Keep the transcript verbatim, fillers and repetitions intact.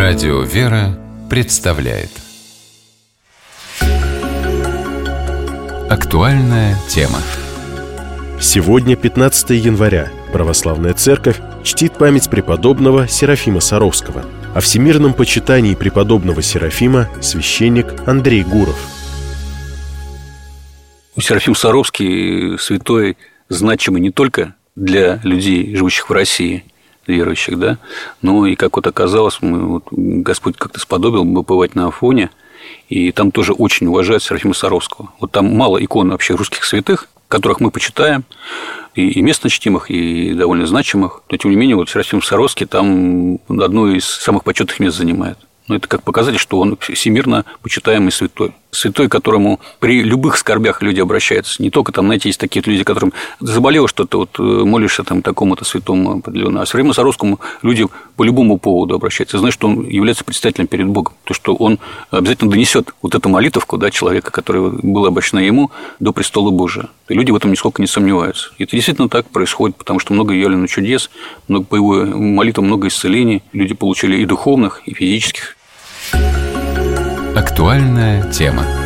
Радио «Вера» представляет актуальная тема. Сегодня, пятнадцатое января, Православная Церковь чтит память преподобного Серафима Саровского. О всемирном почитании преподобного Серафима священник Андрей Гуров. Серафим Саровский святой значимый не только для людей, живущих в России, верующих, да, но и, как вот оказалось, мы, вот, Господь как-то сподобил бывать на Афоне, и там тоже очень уважают Серафима Саровского. Вот там мало икон вообще русских святых, которых мы почитаем, и, и местно чтимых, и довольно значимых, но, тем не менее, вот Серафим Саровский там одно из самых почетных мест занимает. Но это как показатель, что он всемирно почитаемый святой. Святой, к которому при любых скорбях люди обращаются. Не только там, знаете, есть такие люди, которым заболело что-то, вот молишься там такому-то святому определенно. А Серафиму Саровскому люди по любому поводу обращаются. Знают, что он является предстателем перед Богом. То, что он обязательно донесет вот эту молитовку, да, человека, которая была обращена ему, до престола Божия. И люди в этом нисколько не сомневаются. И это действительно так происходит, потому что много явлено чудес, много, по его молитвам много исцелений. Люди получили и духовных, и физических. Актуальная тема.